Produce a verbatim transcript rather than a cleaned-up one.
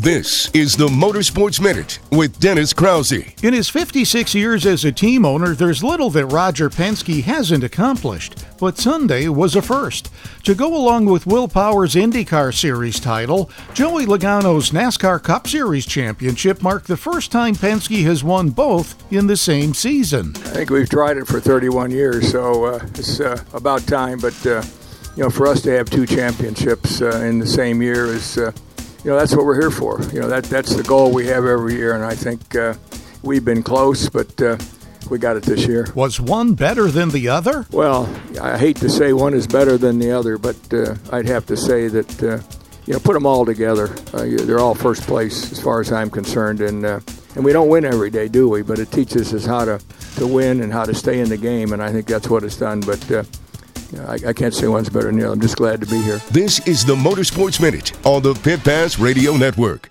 This is the Motorsports Minute with Dennis Krause. In his fifty-six years as a team owner, there's little that Roger Penske hasn't accomplished, but Sunday was a first. To go along with Will Power's IndyCar Series title, Joey Logano's NASCAR Cup Series championship marked the first time Penske has won both in the same season. I think we've tried it for thirty-one years, so uh, it's uh, about time, but uh, you know, for us to have two championships uh, in the same year is uh, You know, that's what we're here for. You know, that that's the goal we have every year, and I think uh, we've been close, but uh, we got it this year. Was one better than the other? Well, I hate to say one is better than the other, but uh, I'd have to say that, uh, you know, put them all together. Uh, they're all first place as far as I'm concerned, and uh, and we don't win every day, do we? But it teaches us how to, to win and how to stay in the game, and I think that's what it's done. But uh, I, I can't say one's better than the other. I'm just glad to be here. This is the Motorsports Minute on the Pit Pass Radio Network.